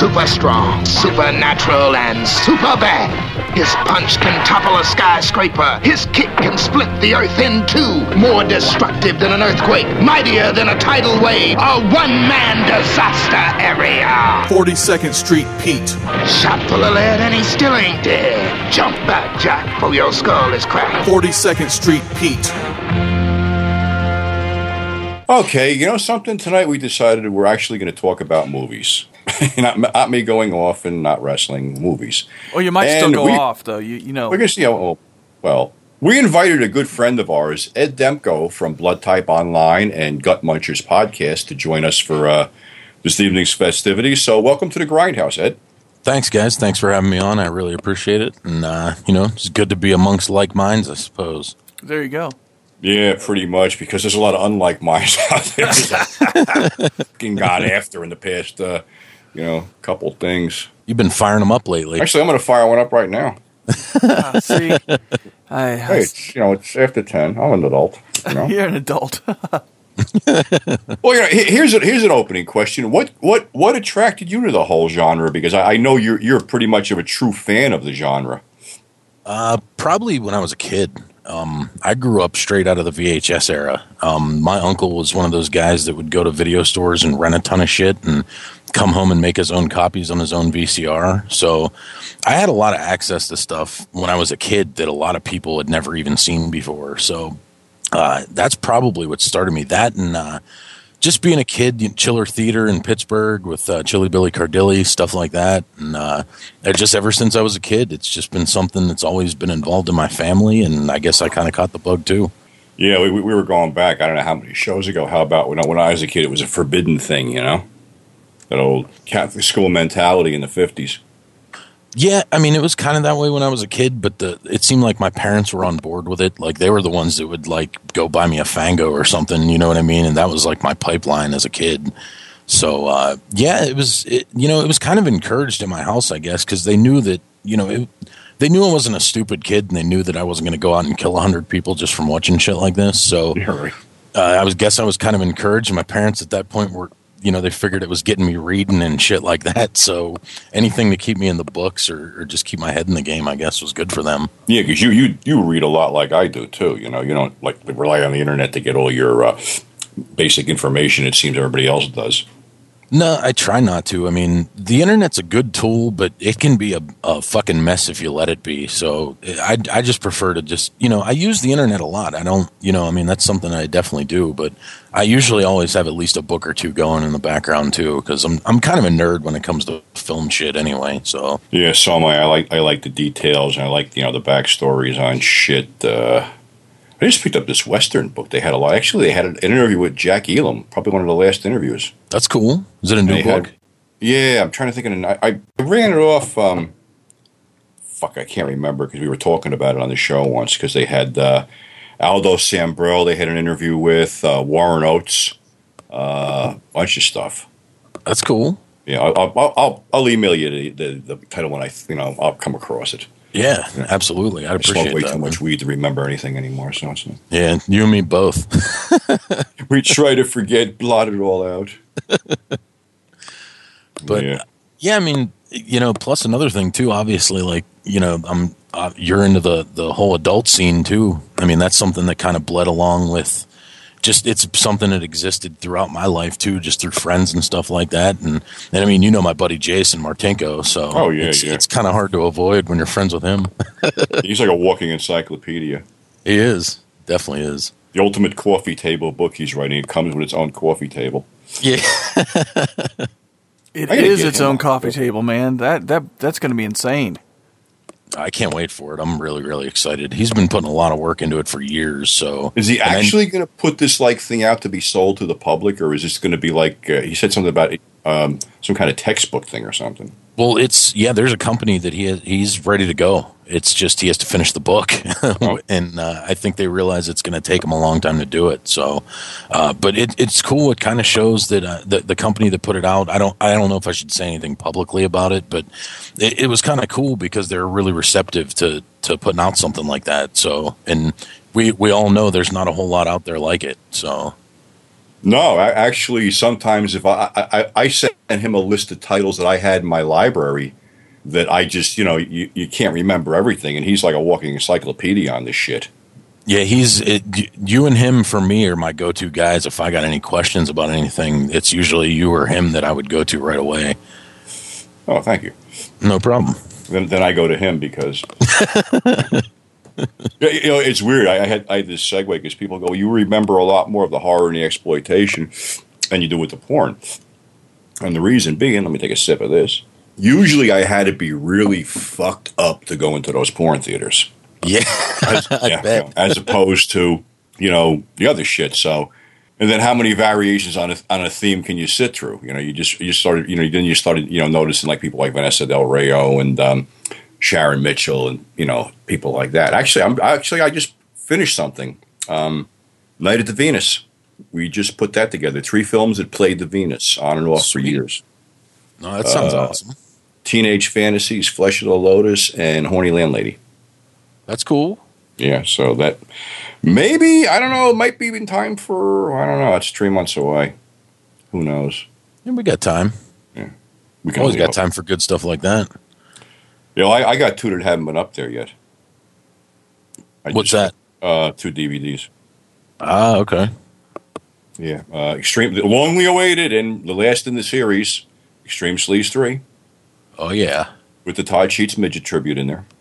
super strong, supernatural, and super bad. His punch can topple a skyscraper. His kick can split the earth in two. More destructive than an earthquake, mightier than a tidal wave, a one-man disaster area. 42nd Street Pete. Shot full of lead and he still ain't dead. Jump back, Jack, for your skull is cracked. 42nd Street Pete. Okay, you know something? Tonight we decided we're actually going to talk about movies. not me going off and not wrestling, movies. Well, you might still go off, though. You know. We're going to see well, we invited a good friend of ours, Ed Demko from Blood Type Online and Gut Munchers podcast to join us for this evening's festivities. So welcome to the Grindhouse, Ed. Thanks, guys. Thanks for having me on. I really appreciate it. And, it's good to be amongst like minds, I suppose. There you go. Yeah, pretty much, because there's a lot of unlike minds out there. Fucking got after in the past, couple things. You've been firing them up lately. Actually, I'm going to fire one up right now. See, hey, it's after 10. I'm an adult. You're an adult. Well, here's an opening question. What attracted you to the whole genre? Because I know you're pretty much of a true fan of the genre. Probably when I was a kid. I grew up straight out of the VHS era. My uncle was one of those guys that would go to video stores and rent a ton of shit and come home and make his own copies on his own VCR. So I had a lot of access to stuff when I was a kid that a lot of people had never even seen before. So that's probably what started me. That and just being a kid, Chiller Theater in Pittsburgh with Chili Billy Cardilli, stuff like that. And just ever since I was a kid, it's just been something that's always been involved in my family, and I guess I kind of caught the bug too. Yeah, we were going back, I don't know how many shows ago. How about when I was a kid, it was a forbidden thing, that old Catholic school mentality in the 50s. Yeah, I mean, it was kind of that way when I was a kid, but it seemed like my parents were on board with it. Like, they were the ones that would, go buy me a Fango or something, you know what I mean? And that was, my pipeline as a kid. So, it was kind of encouraged in my house, I guess, because they knew that, they knew I wasn't a stupid kid, and they knew that I wasn't going to go out and kill 100 people just from watching shit like this. So, I was kind of encouraged, and my parents at that point were, they figured it was getting me reading and shit like that. So anything to keep me in the books or just keep my head in the game, I guess, was good for them. Yeah, because you read a lot like I do, too. You don't rely on the internet to get all your basic information. It seems everybody else does. No, I try not to. I mean, the internet's a good tool, but it can be a fucking mess if you let it be. So I just prefer to just, I use the internet a lot. I don't, that's something I definitely do, but I usually always have at least a book or two going in the background too, because I'm kind of a nerd when it comes to film shit anyway. So yeah, so am I. I like the details, and I like the backstories on shit. I just picked up this Western book. They had a lot. Actually, they had an interview with Jack Elam, probably one of the last interviews. That's cool. Is it a new book? Yeah, I'm trying to think of it. I ran it off. I can't remember because we were talking about it on the show once because they had Aldo Sambrell. They had an interview with Warren Oates. Bunch of stuff. That's cool. Yeah, I'll email you the title when I'll come across it. Yeah, absolutely. I'd appreciate that. I smoke way too much weed to remember anything anymore. So yeah, you and me both. We try to forget, blot it all out. But yeah, I mean, plus another thing too. Obviously, you're into the whole adult scene too. I mean, that's something that kind of bled along with. It's something that existed throughout my life too, just through friends and stuff like that. And I mean, my buddy Jason Martinko, so it's kind of hard to avoid when you're friends with him. He's like a walking encyclopedia. He is, definitely is. The ultimate coffee table book he's writing. It comes with its own coffee table. Yeah, it is its own coffee table, man. That's going to be insane. I can't wait for it. I'm really, really excited. He's been putting a lot of work into it for years. So, is he actually going to put this thing out to be sold to the public, or is this going to be he said something about some kind of textbook thing or something? Well, there's a company that he's ready to go. It's just he has to finish the book, and I think they realize it's going to take him a long time to do it. So, but it's cool. It kind of shows that the company that put it out. I don't know if I should say anything publicly about it, but it was kind of cool because they're really receptive to putting out something like that. So, and we all know there's not a whole lot out there like it. So, no, actually, sometimes if I send sent him a list of titles that I had in my library that I just, you can't remember everything. And he's like a walking encyclopedia on this shit. Yeah, you and him for me are my go-to guys. If I got any questions about anything, it's usually you or him that I would go to right away. Oh, thank you. No problem. Then I go to him because it's weird. I had this segue because people go, you remember a lot more of the horror and the exploitation than you do with the porn. And the reason being, let me take a sip of this. Usually I had to be really fucked up to go into those porn theaters. Yeah, I bet. As opposed to, the other shit. So, and then how many variations on a theme can you sit through? You started noticing like people like Vanessa Del Rio and Sharon Mitchell and, people like that. Actually, I just finished something. Night at the Venus. We just put that together. 3 films that played the Venus on and off for years. No, that sounds awesome. Teenage Fantasies, Flesh of the Lotus, and Horny Landlady. That's cool. Yeah, so that maybe, I don't know, it might be in time for, I don't know, it's 3 months away. Who knows? Yeah, we got time. Yeah. We always got time for good stuff like that. I got 2 that haven't been up there yet. What's that? 2 DVDs. Ah, okay. Yeah, extreme, longly awaited and the last in the series, Extreme Sleaze 3. Oh, yeah. With the Todd Sheets midget tribute in there.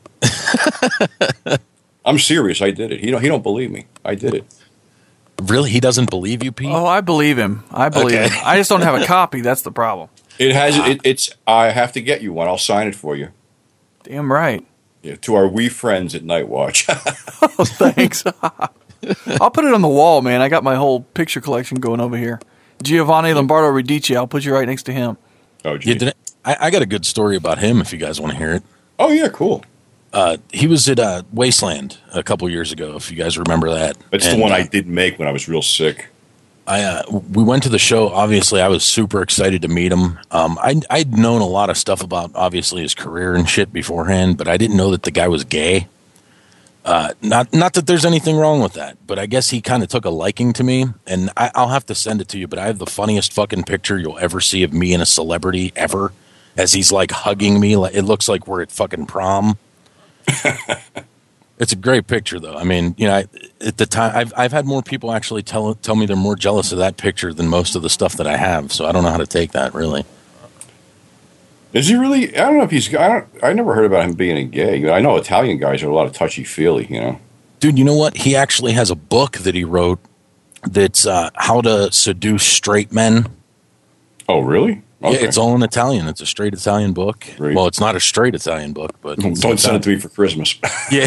I'm serious. I did it. He don't believe me. I did it. Really? He doesn't believe you, Pete? Oh, I believe him. I believe him. I just don't have a copy. That's the problem. It's. I have to get you one. I'll sign it for you. Damn right. Yeah, to our wee friends at Night Watch. Oh, thanks. I'll put it on the wall, man. I got my whole picture collection going over here. Giovanni Lombardo Radici. I'll put you right next to him. Oh, geez. Yeah, I got a good story about him if you guys want to hear it. Oh, yeah, cool. He was at Wasteland a couple years ago, if you guys remember that. It's the one I did make when I was real sick. We went to the show. Obviously, I was super excited to meet him. I'd known a lot of stuff about, obviously, his career and shit beforehand, but I didn't know that the guy was gay. Not that there's anything wrong with that, but I guess he kind of took a liking to me, and I'll have to send it to you, but I have the funniest fucking picture you'll ever see of me and a celebrity ever, as he's like hugging me. It looks like we're at fucking prom. It's a great picture, though. I mean, at the time, I've had more people actually tell me they're more jealous of that picture than most of the stuff that I have. So I don't know how to take that, really. Is he really? I don't know if he's. I never heard about him being gay. I know Italian guys are a lot of touchy feely. Dude, you know what? He actually has a book that he wrote that's how to seduce straight men. Oh, really? Okay. Yeah, it's all in Italian. It's a straight Italian book. Great. Well, it's not a straight Italian book, but don't send it to me for Christmas. Yeah.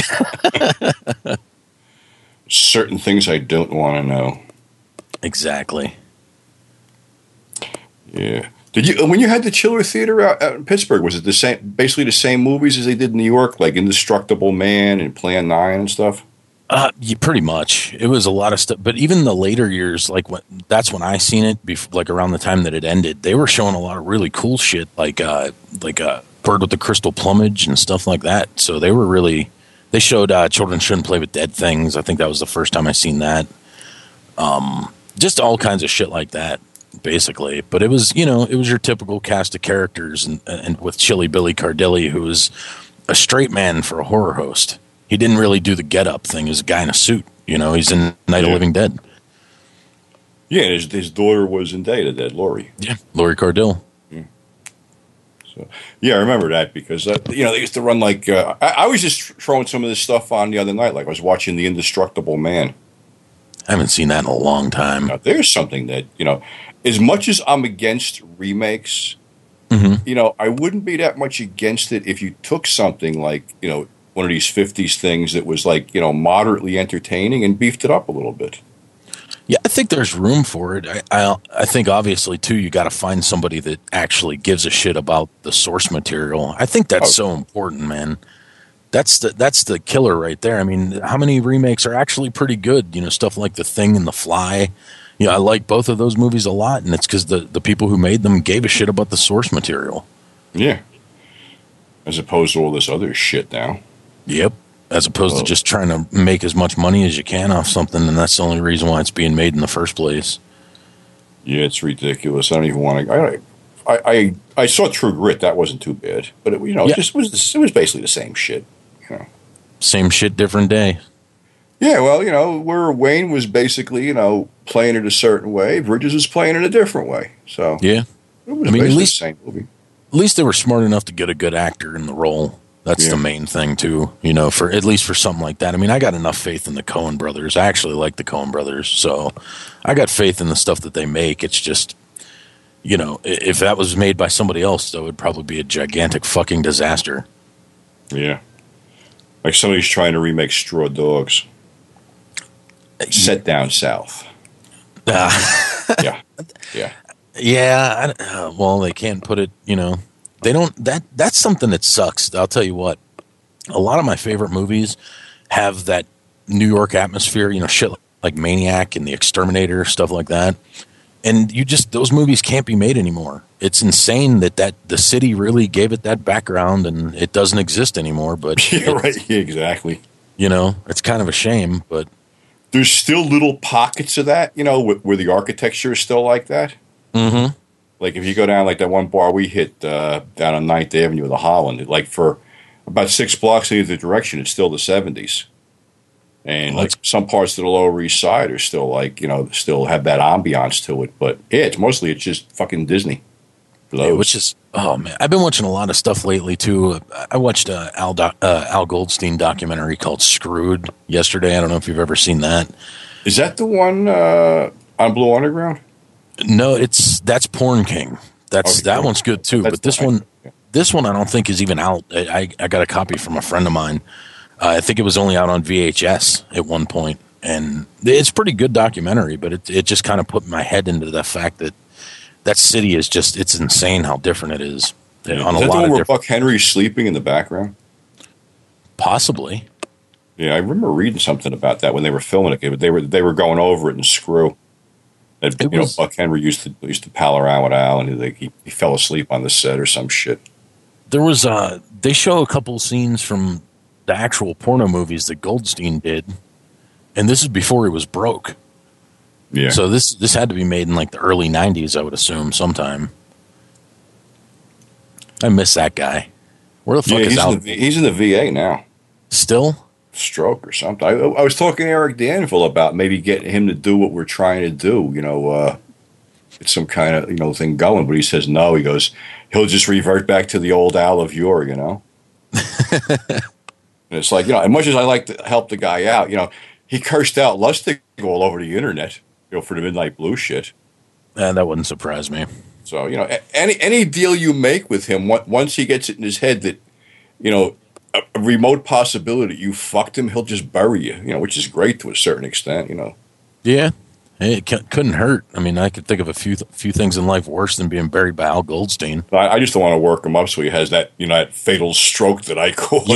Certain things I don't want to know. Exactly. Yeah. Did you when you had the Chiller Theater out in Pittsburgh? Was it basically the same movies as they did in New York, like Indestructible Man and Plan 9 and stuff? Yeah, pretty much. It was a lot of stuff, but even the later years, that's when I seen it. Like around the time that it ended, they were showing a lot of really cool shit, like Bird with the Crystal Plumage and stuff like that. So they showed Children Shouldn't Play with Dead Things. I think that was the first time I seen that. Just all kinds of shit like that, basically. But it was, it was your typical cast of characters, and with Chilly Billy Cardilli, who was a straight man for a horror host. He didn't really do the get-up thing as a guy in a suit. He's in Night of Living Dead. Yeah, his daughter was in Day of the Dead, Laurie. Yeah, Laurie Cardille. Yeah. So, I remember that because, they used to run like... I was just throwing some of this stuff on the other night, like I was watching The Indestructible Man. I haven't seen that in a long time. Now, there's something that, as much as I'm against remakes, I wouldn't be that much against it if you took something like, one of these 50s things that was like, moderately entertaining and beefed it up a little bit. Yeah, I think there's room for it. I think obviously too, you got to find somebody that actually gives a shit about the source material. I think that's so important, man. That's the killer right there. I mean, how many remakes are actually pretty good? Stuff like The Thing and The Fly. I like both of those movies a lot, and it's because the people who made them gave a shit about the source material. Yeah. As opposed to all this other shit now. Yep. As opposed to just trying to make as much money as you can off something, and that's the only reason why it's being made in the first place. Yeah, it's ridiculous. I don't even want to. I saw True Grit. That wasn't too bad, but it, Yeah. it was basically the same shit. Same shit, different day. Yeah, well, where Wayne was basically, playing it a certain way, Bridges was playing it a different way. So Yeah. it was I mean, at basically least- the same movie. At least they were smart enough to get a good actor in the role. That's Yeah. the main thing, too. For at least for something like that. I mean, I got enough faith in the Coen brothers. I actually like the Coen brothers, so I got faith in the stuff that they make. It's just, if that was made by somebody else, though, it'd probably be a gigantic fucking disaster. Yeah, like somebody's trying to remake Straw Dogs. Set down south. Yeah, yeah. Yeah, well, they can't put it, they don't, that's something that sucks. I'll tell you what, a lot of my favorite movies have that New York atmosphere, shit like Maniac and The Exterminator, stuff like that. And those movies can't be made anymore. It's insane that the city really gave it that background and it doesn't exist anymore, but Yeah, right. Yeah, exactly. it's kind of a shame, but There's still little pockets of that, where the architecture is still like that. mm-hmm. Like if you go down like that one bar we hit down on 9th Avenue of the Holland, like for about 6 blocks in either direction, it's still the 70s. And Well, like some parts of the Lower East Side are still like, still have that ambiance to it. But yeah, it's just fucking Disney. For those. Which is, oh man, I've been watching a lot of stuff lately too. I watched a Al Goldstein documentary called Screwed yesterday. I don't know if you've ever seen that. Is that the one on Blue Underground? No, that's Porn King. That one's good too. That's But this one I don't think is even out. I got a copy from a friend of mine. I think it was only out on VHS at one point, and it's a pretty good documentary. But it just kind of put my head into the fact that city is it's insane how different it is on Is a that the lot one of where different. Buck Henry's sleeping in the background? Possibly. Yeah, I remember reading something about that when they were filming it. But they were going over it in Screw. That, It was- Buck Henry used to pal around with Al, and he fell asleep on the set or some shit. There was they show a couple scenes from the actual porno movies that Goldstein did, and this is before he was broke. Yeah. So this had to be made in like the early 90s, I would assume, sometime. I miss that guy. Where the fuck is Al? He's in the VA now. Still? Stroke or something. I was talking to Eric Danville about maybe getting him to do what we're trying to do. It's some kind of thing going, but he says no. He goes, he'll just revert back to the old Al of yore. And it's like, as much as I like to help the guy out, he cursed out Lustig all over the internet, for the Midnight Blue shit. That wouldn't surprise me. So, any deal you make with him, once he gets it in his head that, a remote possibility you fucked him, he'll just bury you, which is great to a certain extent, Yeah. It couldn't hurt. I mean, I could think of a few things in life worse than being buried by Al Goldstein. I just don't want to work him up so he has that, that fatal stroke that I caused.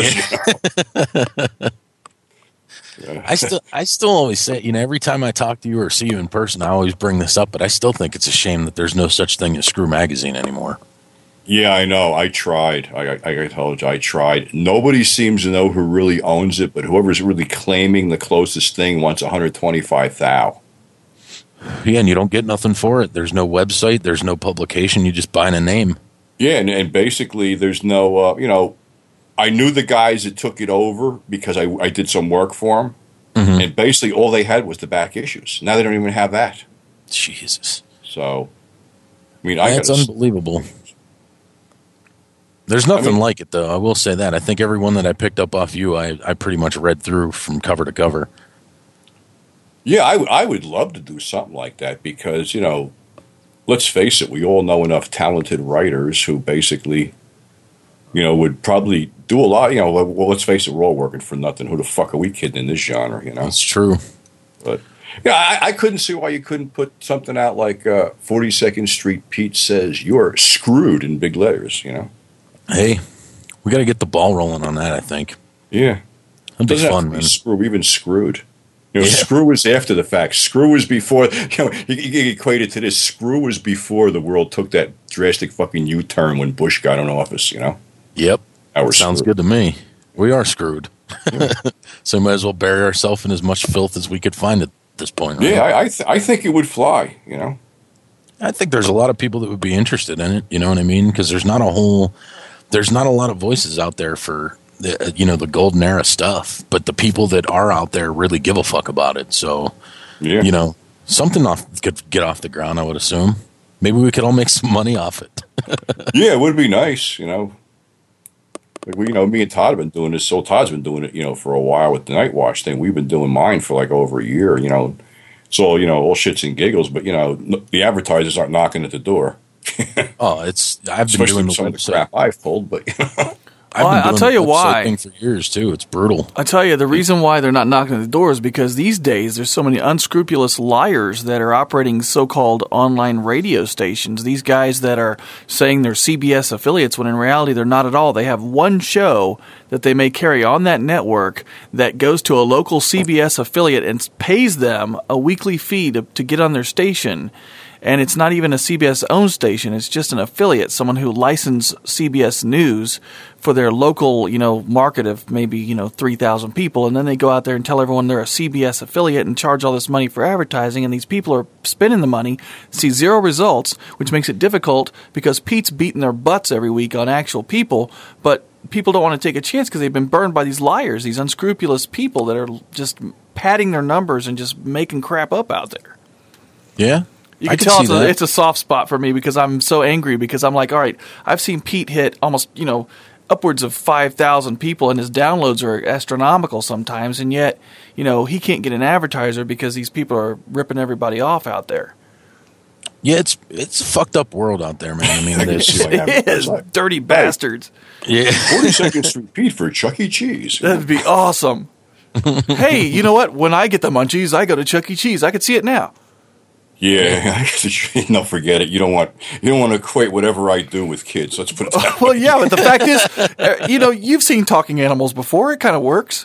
I still always say, every time I talk to you or see you in person, I always bring this up, but I still think it's a shame that there's no such thing as Screw Magazine anymore. Yeah, I know. I tried. I told you, I tried. Nobody seems to know who really owns it, but whoever's really claiming the closest thing wants $125,000. Yeah, and you don't get nothing for it. There's no website. There's no publication. You just buy a name. Yeah, and basically there's no, I knew the guys that took it over because I did some work for them. Mm-hmm. And basically all they had was the back issues. Now they don't even have that. Jesus. So, That's unbelievable. There's nothing like it, though. I will say that. I think every one that I picked up off you, I pretty much read through from cover to cover. Yeah, I would love to do something like that because, let's face it, we all know enough talented writers who basically, would probably do a lot. Well, let's face it, we're all working for nothing. Who the fuck are we kidding in this genre, That's true. But, yeah, I couldn't see why you couldn't put something out like 42nd Street Pete says you're screwed in big letters, Hey, we got to get the ball rolling on that, I think. Yeah. That'd be Doesn't have fun, to be man. even Screwed. Yeah. Screw was after the fact. Screw was before, you equate it to this. Screw was before the world took that drastic fucking U-turn when Bush got in office, Yep. Now we're Sounds screwed. good to me. We are screwed. So we might as well bury ourselves in as much filth as we could find at this point. Right? Yeah, I think it would fly, I think there's a lot of people that would be interested in it. You know what I mean? Because there's not a lot of voices out there for the golden era stuff. But the people that are out there really give a fuck about it. So, something could get off the ground. I would assume. Maybe we could all make some money off it. Yeah, it would be nice. Like me and Todd have been doing this. So Todd's been doing it, for a while with the Night Watch thing. We've been doing mine for like over a year. So all shits and giggles. But the advertisers aren't knocking at the door. I've been doing some of the crap I've pulled, but I'll tell you why. Thing for years too. It's brutal. I tell you, the reason why they're not knocking at the door is because these days there's so many unscrupulous liars that are operating so-called online radio stations. These guys that are saying they're CBS affiliates when in reality they're not at all. They have one show that they may carry on that network that goes to a local CBS affiliate and pays them a weekly fee to get on their station. And it's not even a CBS-owned station. It's just an affiliate, someone who licensed CBS News for their local, market of maybe, 3,000 people. And then they go out there and tell everyone they're a CBS affiliate and charge all this money for advertising. And these people are spending the money, see zero results, which makes it difficult because Pete's beating their butts every week on actual people. But people don't want to take a chance because they've been burned by these liars, these unscrupulous people that are just padding their numbers and just making crap up out there. Yeah. You can tell it's a soft spot for me because I'm so angry because I'm like, all right, I've seen Pete hit almost, upwards of 5,000 people and his downloads are astronomical sometimes. And yet, he can't get an advertiser because these people are ripping everybody off out there. Yeah, it's a fucked up world out there, man. I mean, it is. Dirty bastards. Yeah. 42nd Street Pete for Chuck E. Cheese. That'd be awesome. Hey, you know what? When I get the munchies, I go to Chuck E. Cheese. I could see it now. Yeah, no, forget it. You don't want to equate whatever I do with kids. Let's put it that way. Well, yeah, but the fact is, you've seen talking animals before. It kind of works.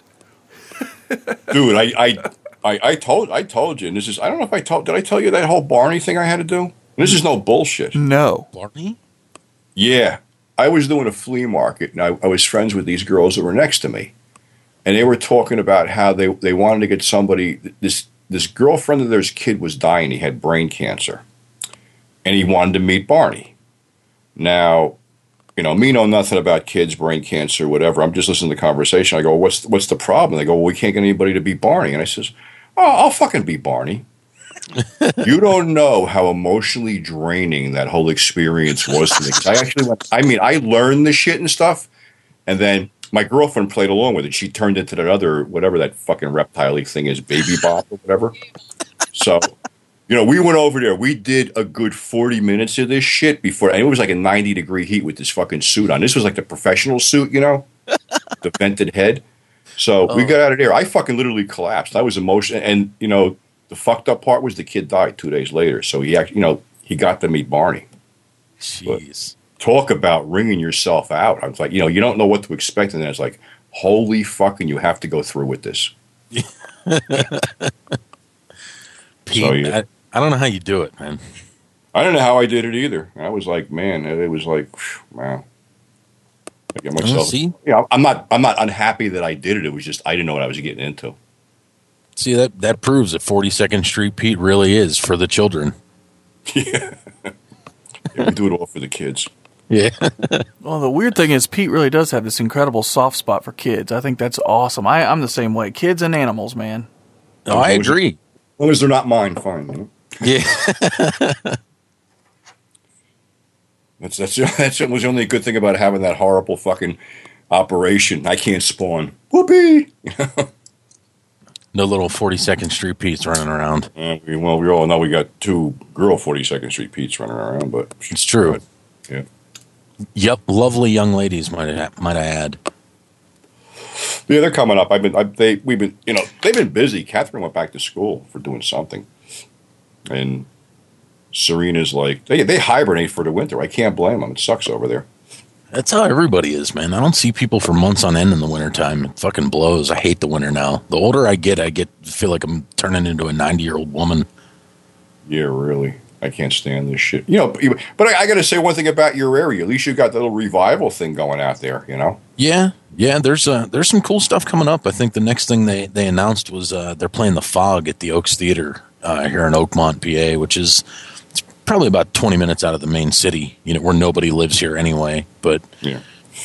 Dude, I told you, and this is, I don't know if did I tell you that whole Barney thing I had to do? And this is no bullshit. No. Barney? Yeah. I was doing a flea market, and I was friends with these girls that were next to me. And they were talking about how they wanted to get somebody, this girlfriend of theirs kid was dying. He had brain cancer. And he wanted to meet Barney. Now, me know nothing about kids, brain cancer, whatever. I'm just listening to the conversation. I go, what's the problem? They go, well, we can't get anybody to beat Barney. And I says, oh, I'll fucking beat Barney. You don't know how emotionally draining that whole experience was to me. 'Cause I learned the shit and stuff. And then my girlfriend played along with it. She turned into that other, whatever that fucking reptile thing is, Baby Bop or whatever. So, we went over there. We did a good 40 minutes of this shit before, and it was like a 90-degree heat with this fucking suit on. This was like the professional suit, the vented head. So we got out of there. I fucking literally collapsed. I was emotional. And, the fucked up part was the kid died 2 days later. So he actually, he got to meet Barney. Jeez. But talk about wringing yourself out. I was like, you don't know what to expect. And then it's like, holy fucking, you have to go through with this. Pete, so, yeah. I don't know how you do it, man. I don't know how I did it either. I was like, man, it was like, wow. I get myself. I'm not unhappy that I did it. It was just I didn't know what I was getting into. See, that proves that 42nd Street Pete really is for the children. Yeah. We do it all for the kids. Yeah. Well, the weird thing is Pete really does have this incredible soft spot for kids. I think that's awesome. I'm the same way. Kids and animals, man. No, I agree. As long as they're not mine, fine. Yeah. That was the only good thing about having that horrible fucking operation. I can't spawn. Whoopee! No little 42nd Street Pete's running around. We all know we got two girl 42nd Street Pete's running around, but it's true. Yeah. Yep, lovely young ladies, might I add. Yeah, they're coming up. They've been busy. Catherine went back to school for doing something, and Serena's like they hibernate for the winter. I can't blame them. It sucks over there. That's how everybody is, man. I don't see people for months on end in the wintertime. It fucking blows. I hate the winter now. The older I feel like I'm turning into a 90-year-old woman. Yeah, really. I can't stand this shit. But I got to say one thing about your area. At least you got the little revival thing going out there, Yeah. There's some cool stuff coming up. I think the next thing they announced was they're playing The Fog at the Oaks Theater here in Oakmont, PA, which is probably about 20 minutes out of the main city, where nobody lives here anyway. But, Yeah.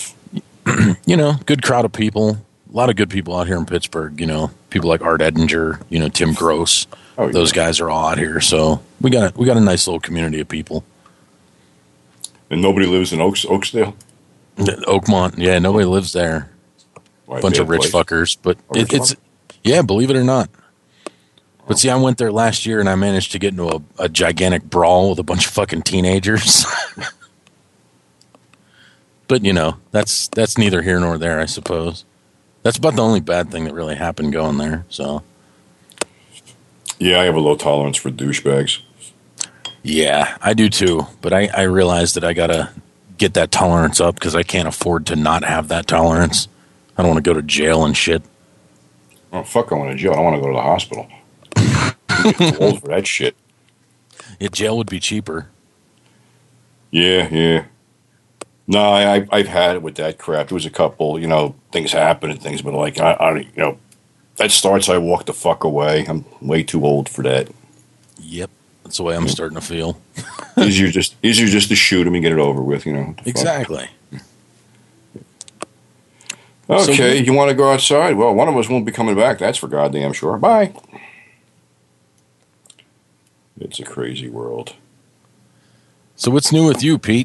Good crowd of people. A lot of good people out here in Pittsburgh, people like Art Edinger, Tim Gross. Oh, yeah. Those guys are all out here. So we got a nice little community of people. And nobody lives in Oakdale? Oakmont, yeah, nobody lives there. Right, Bunch bad of rich place. fuckers, but Rich it's fuck? yeah, believe it or not. But see, I went there last year and I managed to get into a gigantic brawl with a bunch of fucking teenagers. But that's neither here nor there, I suppose. That's about the only bad thing that really happened going there. So Yeah, I have a low tolerance for douchebags. yeah, I do too. But I realized that I gotta get that tolerance up because I can't afford to not have that tolerance. I don't want to go to jail and shit. Oh, fuck, I want to jail. I don't want to go to the hospital. I'm too old for that shit. Yeah, jail would be cheaper. Yeah. No, I've had it with that crap. There was a couple, things happen and things, but like, that starts, I walk the fuck away. I'm way too old for that. Yep, that's the way I'm starting to feel. Easier just to shoot him and get it over with, What the fuck? Exactly. Okay, So- you want to go outside? Well, one of us won't be coming back. That's for goddamn sure. Bye. It's a crazy world. So what's new with you, Pete?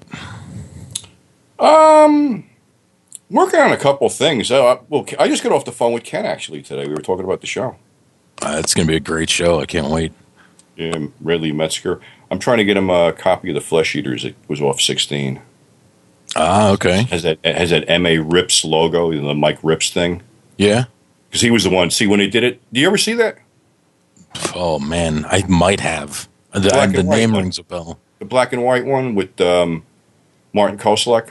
Working on a couple things. I just got off the phone with Ken actually today. We were talking about the show. It's going to be a great show. I can't wait. Yeah, Ridley Metzger. I'm trying to get him a copy of the Flesh Eaters. It was off 16. Ah, okay. Has that M.A. Rips logo, the Mike Rips thing? Yeah. Because he was the one. See, when they did it, do you ever see that? Oh, man. I might have. The Black and white name one. rings a bell. The black and white one with Martin Koselleck.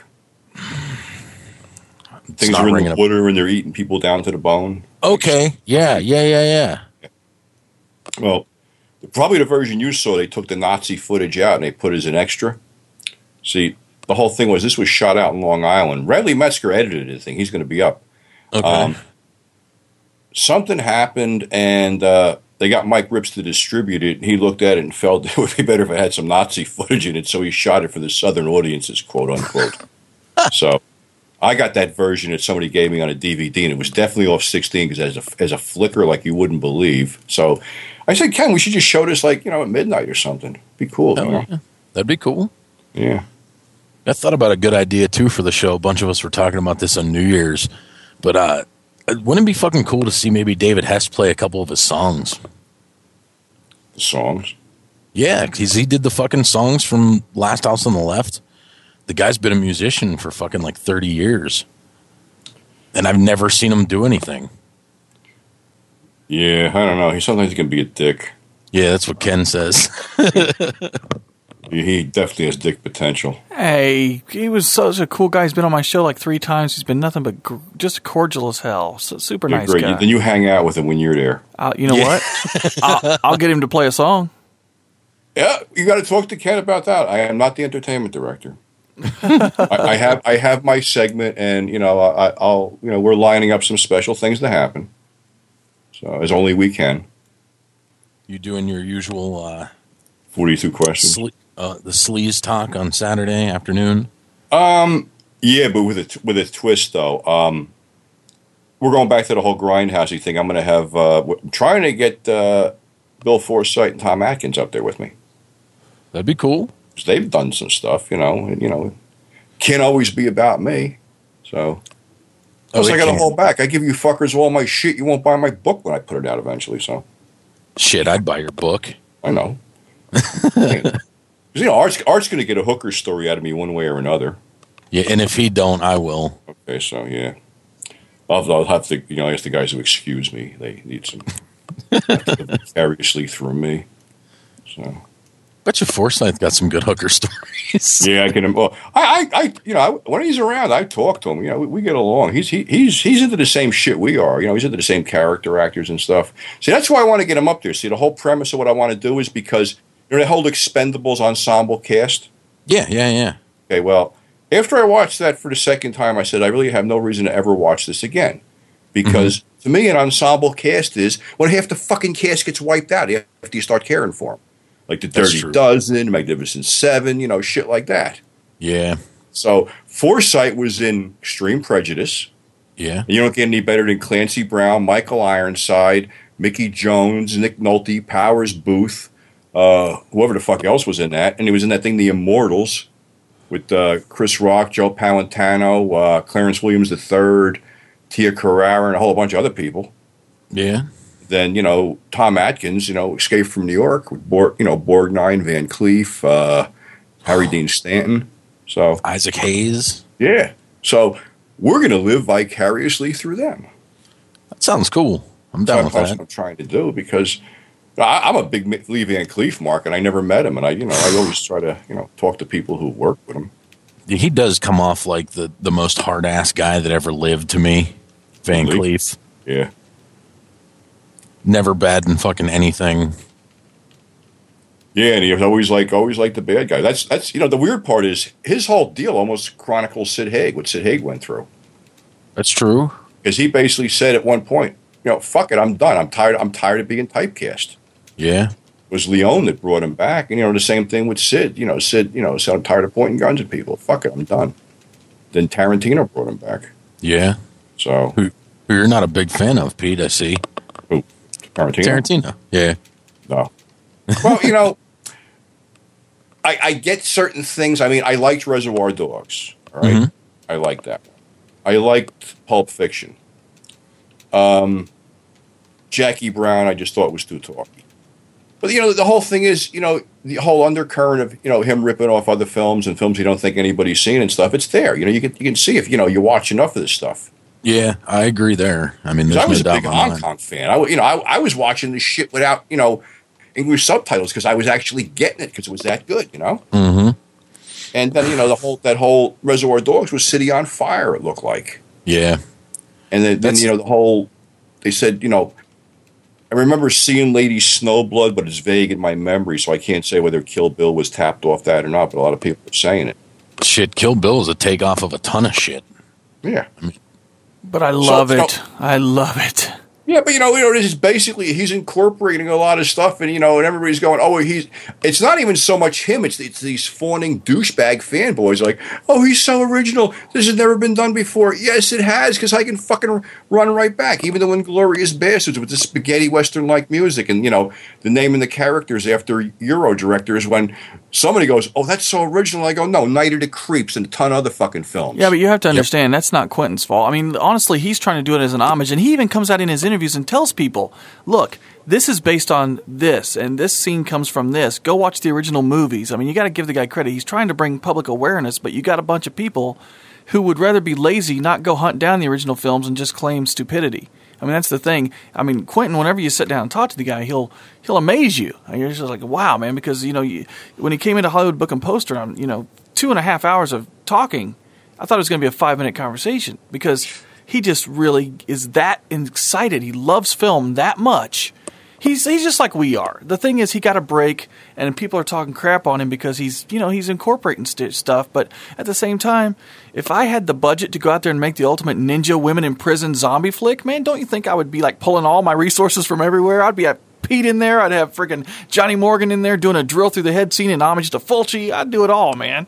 Things not are in ringing the a- water and they're eating people down to the bone. Okay. Yeah. Well, probably the version you saw, they took the Nazi footage out and they put it as an extra. See, the whole thing was this was shot out in Long Island. Ridley Metzger edited the thing. He's going to be up. Okay. Something happened and they got Mike Rips to distribute it. He looked at it and felt it would be better if it had some Nazi footage in it, so he shot it for the Southern audiences, quote unquote. So I got that version that somebody gave me on a DVD, and it was definitely off 16 because as a flicker like you wouldn't believe. So I said, Ken, we should just show this at midnight or something. Be cool. Yeah. That'd be cool. Yeah. I thought about a good idea, too, for the show. A bunch of us were talking about this on New Year's. But wouldn't it be fucking cool to see maybe David Hess play a couple of his songs? The songs. Yeah, because he did the fucking songs from Last House on the Left. The guy's been a musician for fucking like 30 years. And I've never seen him do anything. Yeah, I don't know. He sometimes can be a dick. Yeah, that's what Ken says. He definitely has dick potential. Hey, he was such a cool guy. He's been on my show like 3 times. He's been nothing but just cordial as hell. So, super You're nice great. guy. Then you hang out with him when you're there. You know what? I'll get him to play a song. Yeah, you got to talk to Ken about that. I am not the entertainment director. I have my segment, and I'll we're lining up some special things to happen. So as only we can. You doing your usual 42 questions. the sleaze talk on Saturday afternoon? Yeah, but with a twist though. We're going back to the whole grindhousey thing. I'm going to have. I'm trying to get Bill Forsythe and Tom Atkins up there with me. That'd be cool. 'Cause they've done some stuff, and can't always be about me. So, plus I got to hold back. I give you fuckers all my shit. You won't buy my book when I put it out eventually. So, Shit, I'd buy your book. I know. 'Cause, Art's going to get a hooker story out of me one way or another. Yeah, and if he don't, I will. Okay, so yeah, I'll have to ask the guys to excuse me. They need some vicariously through me. So. Bet you Forsyth got some good hooker stories. Yeah, I can. Well, when he's around, I talk to him. We get along. He's into the same shit we are. He's into the same character actors and stuff. See, that's why I want to get him up there. See, the whole premise of what I want to do is because the whole Expendables ensemble cast. Yeah. Okay, well, after I watched that for the second time, I said I really have no reason to ever watch this again, because to me, an ensemble cast is when half the fucking cast gets wiped out after you start caring for them. like the That's Dirty true. Dozen, Magnificent Seven, you know, shit like that. Yeah. So Forsythe was in Extreme Prejudice. Yeah. You don't get any better than Clancy Brown, Michael Ironside, Mickey Jones, Nick Nolte, Powers Booth, whoever the fuck else was in that. And he was in that thing, The Immortals, with Chris Rock, Joe Palantano, Clarence Williams III, Tia Carrere, and a whole bunch of other people. Yeah. Then, you know, Tom Atkins, you know, Escape from New York, with Borgnine, Van Cleef, Harry Dean Stanton. So Isaac Hayes. yeah. So we're going to live vicariously through them. That sounds cool. I'm down with That's that. what I'm trying to do, because I'm a big Lee Van Cleef mark, and I never met him. And I always try to, talk to people who work with him. He does come off like the most hard-ass guy that ever lived to me. Van Cleef. Yeah. Never bad in fucking anything. Yeah, and he was always like the bad guy. That's the weird part is his whole deal almost chronicles Sid Haig, what Sid Haig went through. That's true. Because he basically said at one point, fuck it, I'm done. I'm tired of being typecast. Yeah. It was Leone that brought him back. And the same thing with Sid. Sid said, I'm tired of pointing guns at people. Fuck it, I'm done. Then Tarantino brought him back. Yeah. So who you're not a big fan of, Pete, I see. Who? Tarantino? Yeah. No. Well, I get certain things. I mean, I liked Reservoir Dogs. All right. Mm-hmm. I liked that one. I liked Pulp Fiction. Jackie Brown, I just thought was too talky. But, the whole thing is, the whole undercurrent of, him ripping off other films and films you don't think anybody's seen and stuff, it's there. You can see if, you watch enough of this stuff. Yeah, I agree there. I mean, there's I was no a doubt big in my Hong mind. Kong fan. I was watching this shit without, English subtitles because I was actually getting it because it was that good, Mm-hmm. And then, that whole Reservoir Dogs was City on Fire, it looked like. Yeah. And then the whole, they said, I remember seeing Lady Snowblood, but it's vague in my memory, so I can't say whether Kill Bill was tapped off that or not, but a lot of people are saying it. Shit, Kill Bill is a takeoff of a ton of shit. Yeah. But I love it. I love it. Yeah, but this is basically he's incorporating a lot of stuff, and and everybody's going, oh, it's not even so much him; it's these fawning douchebag fanboys like, oh, he's so original. This has never been done before. Yes, it has, because I can fucking run right back. Even the Inglourious Bastards with the spaghetti western like music, and the naming the characters after Euro directors. When somebody goes, oh, that's so original, I go, no, Night of the Creeps and a ton of other fucking films. Yeah, but you have to understand that's not Quentin's fault. I mean, honestly, he's trying to do it as an homage, and he even comes out in his interviews and tells people, look, this is based on this, and this scene comes from this. Go watch the original movies. I mean, you got to give the guy credit. He's trying to bring public awareness, but you got a bunch of people who would rather be lazy, not go hunt down the original films and just claim stupidity. I mean, that's the thing. I mean, Quentin, whenever you sit down and talk to the guy, he'll amaze you. And you're just like, wow, man, because, when he came into Hollywood Book and Poster on, 2.5 hours of talking, I thought it was going to be a 5-minute conversation because he just really is that excited. He loves film that much. He's just like we are. The thing is, he got a break, and people are talking crap on him because he's incorporating stuff. But at the same time, if I had the budget to go out there and make the ultimate ninja women in prison zombie flick, man, don't you think I would be like pulling all my resources from everywhere? I'd be at Pete in there. I'd have freaking Johnny Morgan in there doing a drill through the head scene in homage to Fulci. I'd do it all, man.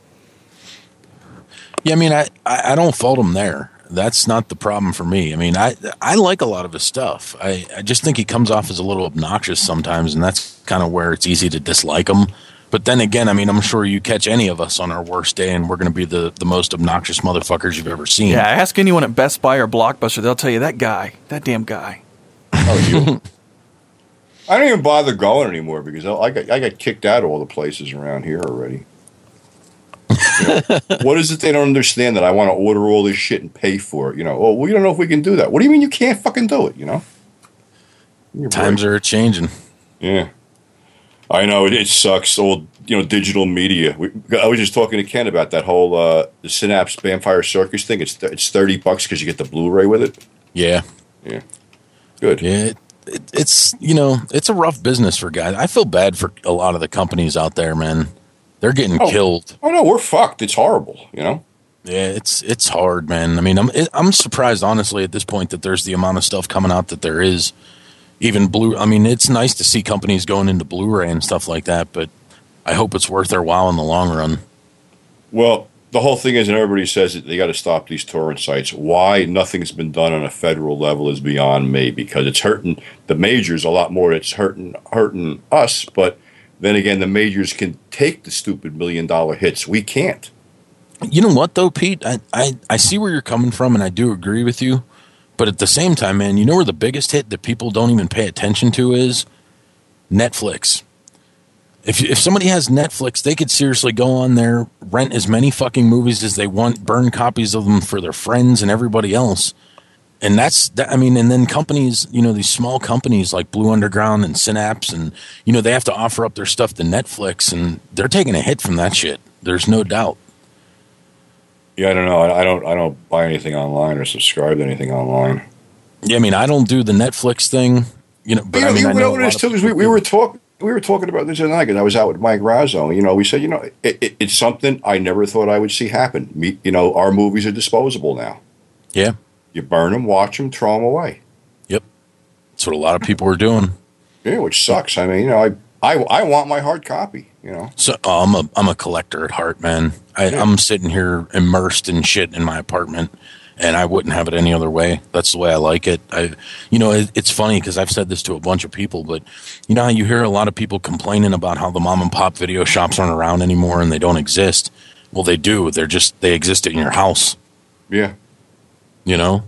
Yeah, I mean, I don't fault him there. That's not the problem for me. I mean, I like a lot of his stuff. I just think he comes off as a little obnoxious sometimes, and that's kind of where it's easy to dislike him. But then again, I mean, I'm sure you catch any of us on our worst day, and we're going to be the most obnoxious motherfuckers you've ever seen. Yeah, ask anyone at Best Buy or Blockbuster. They'll tell you that damn guy. Oh, you? I don't even bother going anymore because I got kicked out of all the places around here already. What is it they don't understand that I want to order all this shit and pay for it? Oh, we don't know if we can do that. What do you mean you can't fucking do it? Times are changing. Yeah, I know it sucks. Old digital media. I was just talking to Ken about that whole the Synapse Vampire Circus thing. It's $30 because you get the Blu-ray with it. Yeah, good. Yeah, it's it's a rough business for guys. I feel bad for a lot of the companies out there, man. They're getting killed. Oh no, we're fucked. It's horrible. Yeah, it's hard, man. I mean, I'm surprised honestly at this point that there's the amount of stuff coming out that there is. even I mean, it's nice to see companies going into Blu-ray and stuff like that, but I hope it's worth their while in the long run. Well, the whole thing is, and everybody says that they got to stop these torrent sites. Why nothing's been done on a federal level is beyond me, because it's hurting the majors a lot more. It's hurting us, but then again, the majors can take the stupid $1 million hits. We can't. You know what, though, Pete? I see where you're coming from, and I do agree with you. But at the same time, man, you know where the biggest hit that people don't even pay attention to is? Netflix. If somebody has Netflix, they could seriously go on there, rent as many fucking movies as they want, burn copies of them for their friends and everybody else. And and then companies, you know, these small companies like Blue Underground and Synapse, and, you know, they have to offer up their stuff to Netflix, and they're taking a hit from that shit. There's no doubt. Yeah, I don't know. I don't buy anything online or subscribe to anything online. Yeah, I mean, I don't do the Netflix thing, you know. But I mean, I know what it is too, because we were talking about this tonight, because I was out with Mike Razzo. You know, we said, you know, it's something I never thought I would see happen. You know, our movies are disposable now. Yeah. You burn them, watch them, throw them away. Yep. That's what a lot of people are doing. Yeah, which sucks. I mean, you know, I want my hard copy, you know. So I'm a collector at heart, man. I'm sitting here immersed in shit in my apartment, and I wouldn't have it any other way. That's the way I like it. It's funny because I've said this to a bunch of people, but you know how you hear a lot of people complaining about how the mom and pop video shops aren't around anymore and they don't exist. Well, they do. They exist in your house. Yeah. You know?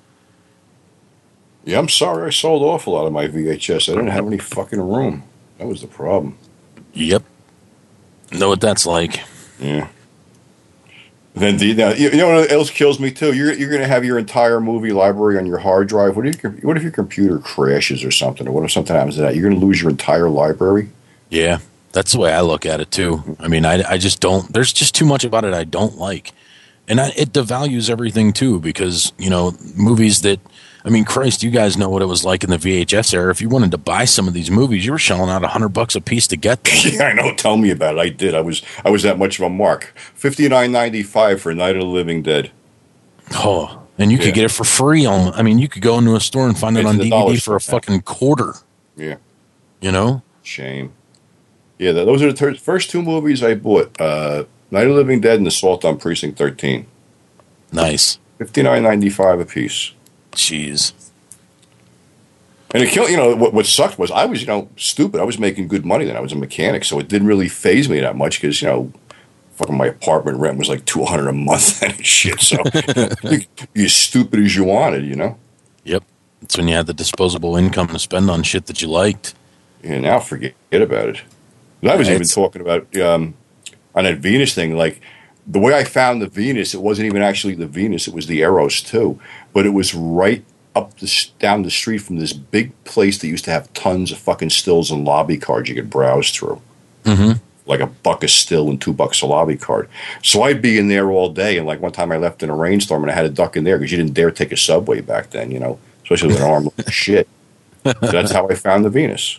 Yeah, I'm sorry I sold off a lot of my VHS. I didn't have any fucking room. That was the problem. Yep. Know what that's like. Yeah. Then you know what else kills me too? You're going to have your entire movie library on your hard drive. What if your computer crashes or something? Or what if something happens to that? You're going to lose your entire library? Yeah, that's the way I look at it too. I mean, I just don't. There's just too much about it I don't like. And it devalues everything, too, because, you know, movies that, I mean, Christ, you guys know what it was like in the VHS era. If you wanted to buy some of these movies, you were shelling out $100 a piece to get them. Yeah, I know. Tell me about it. I did. I was that much of a mark. $59.95 for Night of the Living Dead. Oh, and you could get it for free. You could go into a store and find it on DVD for a fucking quarter. Yeah. You know? Shame. Yeah, those are the first two movies I bought. Night of the Living Dead and Assault on Precinct 13. Nice. $59.95 a piece. Jeez. And it killed. You know what sucked was I was, you know, stupid. I was making good money then. I was a mechanic, so it didn't really faze me that much because, you know, fucking my apartment rent was like $200 a month and shit. So you're as stupid as you wanted, you know. Yep. That's when you had the disposable income to spend on shit that you liked. Yeah. Now forget about it. And I was even talking about. On that Venus thing, like the way I found the Venus, it wasn't even actually the Venus; it was the Eros too. But it was right down the street from this big place that used to have tons of fucking stills and lobby cards you could browse through, like $1 a still and $2 a lobby card. So I'd be in there all day, and like one time I left in a rainstorm and I had to duck in there because you didn't dare take a subway back then, you know, especially with an arm like shit. So that's how I found the Venus.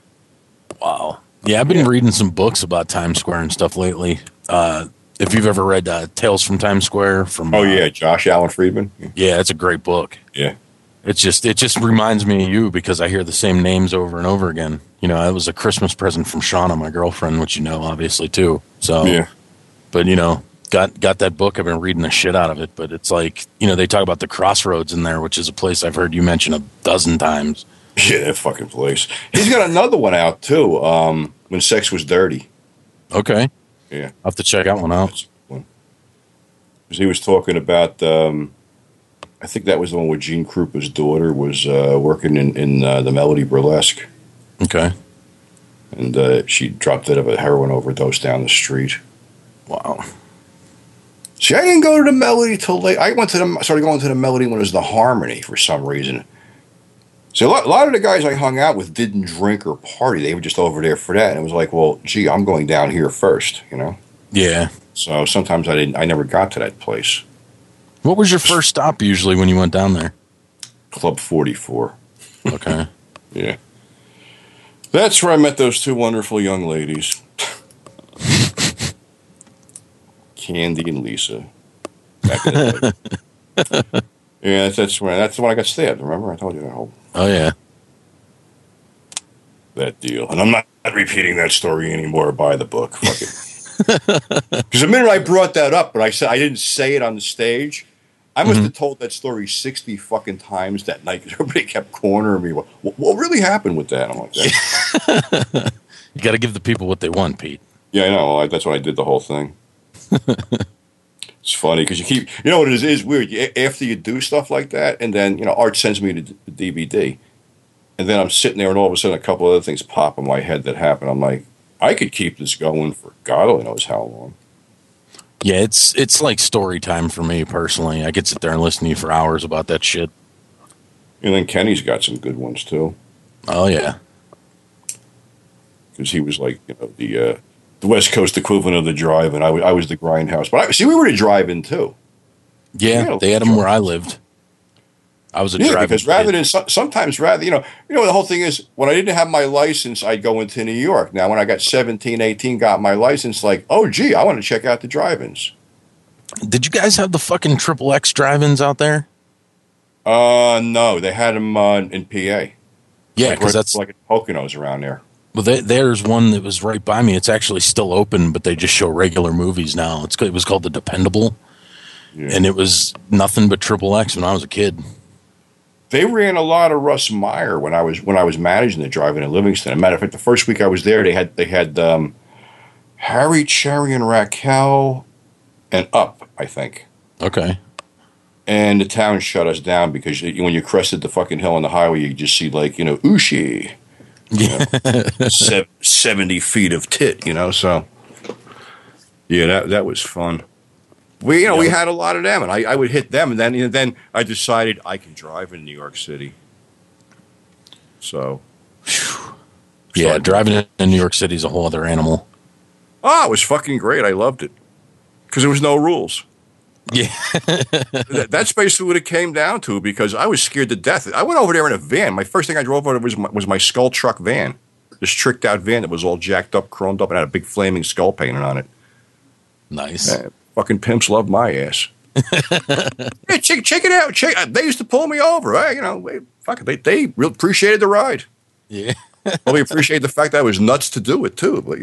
Wow. Yeah, I've been reading some books about Times Square and stuff lately. If you've ever read Tales from Times Square from Josh Allen Friedman. Yeah, it's a great book. Yeah. It just reminds me of you because I hear the same names over and over again. You know, it was a Christmas present from Shauna, my girlfriend, which you know obviously too. So yeah. But you know, got that book. I've been reading the shit out of it, but it's like, you know, they talk about the Crossroads in there, which is a place I've heard you mention 12 times. Yeah, that fucking place. He's got another one out, too, When Sex Was Dirty. Okay. Yeah. I'll have to check that one out. Because he was talking about, I think that was the one where Gene Krupa's daughter was working in the Melody Burlesque. Okay. And she dropped dead of a heroin overdose down the street. Wow. See, I didn't go to the Melody till late. I started going to the Melody when it was the Harmony for some reason. So a lot of the guys I hung out with didn't drink or party. They were just over there for that. And it was like, well, gee, I'm going down here first, you know? Yeah. So sometimes I never got to that place. What was your first stop usually when you went down there? Club 44. Okay. Yeah. That's where I met those two wonderful young ladies. Candy and Lisa. Back in the day. Yeah, that's when I got stabbed, remember? I told you that whole... Oh, yeah. that deal. And I'm not repeating that story anymore. Buy the book. Fuck it. Because the minute I brought that up, but I said I didn't say it on the stage, I must have told that story 60 fucking times that night because everybody kept cornering me. What really happened with that? I'm like, that. You got to give the people what they want, Pete. Yeah, I know. That's what I did the whole thing. It's funny because you know what it is weird. After you do stuff like that, and then, Art sends me the DVD, and then I'm sitting there, and all of a sudden a couple other things pop in my head that happen. I'm like, I could keep this going for God only knows how long. Yeah, it's like story time for me personally. I could sit there and listen to you for hours about that shit. And then Kenny's got some good ones too. Oh yeah, because he was like the West Coast equivalent of the drive-in. I was the grindhouse, but we were the drive-in too. Yeah, they had them where I lived. I was a drive-in because rather than sometimes the whole thing is when I didn't have my license, I'd go into New York. Now when I got 17, 18, got my license, like, oh gee, I want to check out the drive-ins. Did you guys have the fucking XXX drive-ins out there? No, they had them in PA. Yeah, because that's like Poconos around there. Well, there's one that was right by me. It's actually still open, but they just show regular movies now. It was called The Dependable, and it was nothing but XXX when I was a kid. They ran a lot of Russ Meyer when I was managing the drive-in in Livingston. As a matter of fact, the first week I was there, they had Harry, Cherry, and Raquel, and Up, I think. Okay. And the town shut us down because when you crested the fucking hill on the highway, you just see Ushi. 70 feet of tit, so yeah, that was fun. We had a lot of them, and I would hit them, and then I decided I can drive in New York City. So yeah, driving in New York City is a whole other animal. Oh, it was fucking great. I loved it because there was no rules. Yeah. That's basically what it came down to because I was scared to death. I went over there in a van. My first thing I drove over was my skull truck van, this tricked out van that was all jacked up, chromed up, and had a big flaming skull painted on it. Nice. Fucking pimps love my ass. Hey, check it out. They used to pull me over. They really appreciated the ride. Yeah. Probably appreciated the fact that I was nuts to do it too, but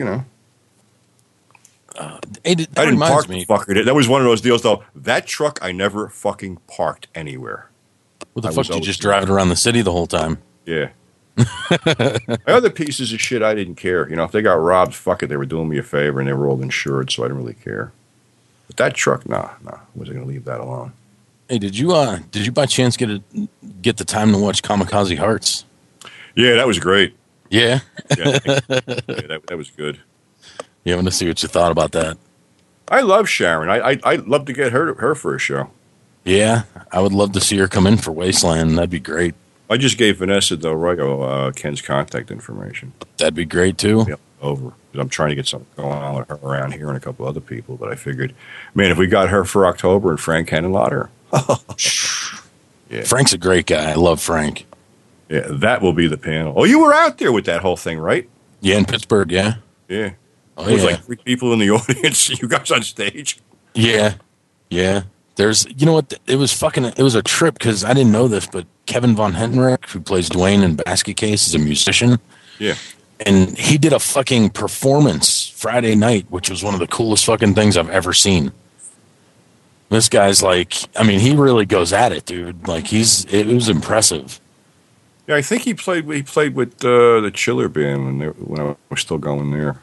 I didn't park the fucker. That was one of those deals, though. That truck, I never fucking parked anywhere. What the fuck? Did you just drive it around the city the whole time? Yeah. Other pieces of shit, I didn't care. If they got robbed, fuck it. They were doing me a favor, and they were all insured, so I didn't really care. But that truck, nah. I wasn't going to leave that alone. Hey, did you by chance get the time to watch Kamikaze Hearts? Yeah, that was great. Yeah? Yeah, that was good. Yeah, I want to see what you thought about that. I love Sharon. I'd love to get her for a show. Yeah, I would love to see her come in for Wasteland. That'd be great. I just gave Vanessa Del Rego Ken's contact information. That'd be great, too. Yep, over. I'm trying to get something going on with her around here and a couple other people, but I figured, man, if we got her for October and Frank Henenlotter. Yeah. Frank's a great guy. I love Frank. Yeah, that will be the panel. Oh, you were out there with that whole thing, right? Yeah, in Pittsburgh, yeah. Yeah. Oh, there was like 3 people in the audience. You guys on stage? Yeah. Yeah. There's, you know what? It was a trip because I didn't know this, but Kevin Von Hentenreich, who plays Dwayne in Basket Case, is a musician. Yeah. And he did a fucking performance Friday night, which was one of the coolest fucking things I've ever seen. This guy's he really goes at it, dude. It was impressive. Yeah, I think he played with the Chiller Band when I was still going there.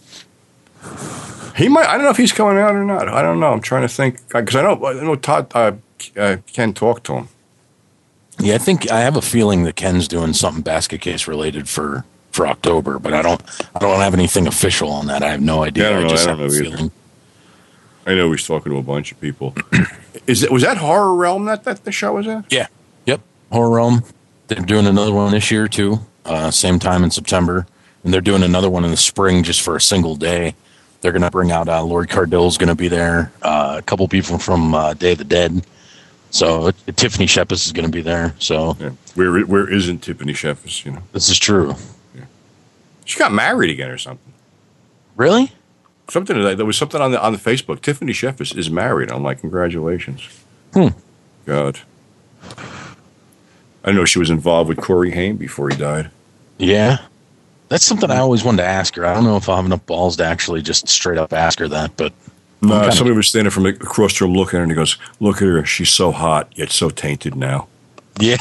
He might. I don't know if he's coming out or not. I don't know. I'm trying to think because I know Todd Ken talked to him. Yeah, I think I have a feeling that Ken's doing something Basket Case related for October, but I don't have anything official on that. I have no idea. Yeah, I just don't have know a either. feeling. I know he's talking to a bunch of people. Was that Horror Realm that the show was at? Yeah. Yep. Horror Realm. They're doing another one this year too. Same time in September, and they're doing another one in the spring just for a single day. They're going to bring out Lori Cardill's going to be there. A couple people from Day of the Dead. So Tiffany Shepis is going to be there. So yeah. Where isn't Tiffany Shepis? This is true. Yeah. She got married again or something. Really? There was something on the Facebook. Tiffany Shepis is married. I'm like, congratulations. God. I know she was involved with Corey Haim before he died. Yeah. That's something I always wanted to ask her. I don't know if I'll have enough balls to actually just straight up ask her that, but no, somebody was standing from across the room looking at her, and he goes, "Look at her. She's so hot, yet so tainted now." Yeah.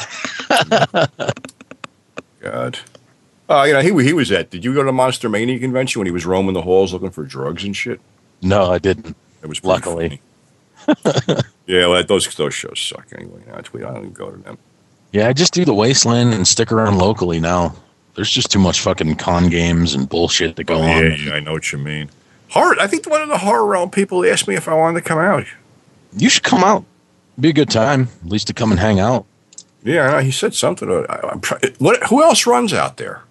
God. He was at. Did you go to the Monster Mania convention when he was roaming the halls looking for drugs and shit? No, I didn't. It was luckily. Yeah, well, those shows suck anyway. I don't even go to them. Yeah, I just do the Wasteland and stick around locally now. There's just too much fucking con games and bullshit that go on. Yeah, I know what you mean. I think one of the Horror Realm people asked me if I wanted to come out. You should come out. Be a good time, at least to come and hang out. Yeah, I know. He said something. Who else runs out there?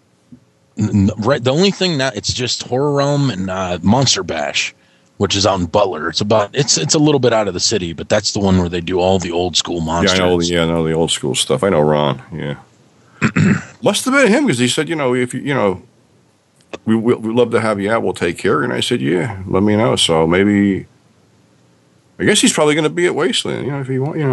Right. The only thing now, it's just Horror Realm and Monster Bash, which is out in Butler. It's a little bit out of the city, but that's the one where they do all the old school monsters. Yeah, I know the old school stuff. I know Ron. Yeah. Must have been him because he said, if we'd love to have you out. We'll take care. And I said, yeah, let me know. So maybe, I guess he's probably going to be at Wasteland. If you want,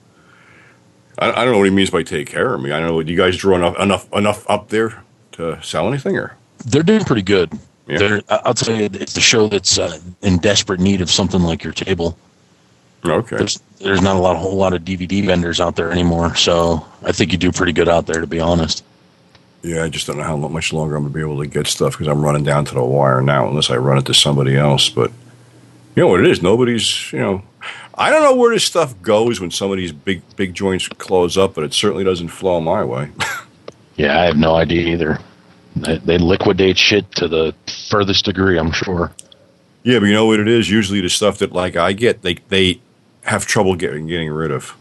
I don't know what he means by take care of me. I don't know. Do you guys draw enough up there to sell anything, or they're doing pretty good? Yeah. I'll tell you, it's the show that's in desperate need of something like your table. Okay. There's not a whole lot of DVD vendors out there anymore, so I think you do pretty good out there, to be honest. Yeah, I just don't know how much longer I'm going to be able to get stuff because I'm running down to the wire now unless I run it to somebody else. But you know what it is? Nobody's, I don't know where this stuff goes when some of these big joints close up, but it certainly doesn't flow my way. Yeah, I have no idea either. They liquidate shit to the furthest degree, I'm sure. Yeah, but you know what it is? Usually the stuff that I get, they have trouble getting rid of.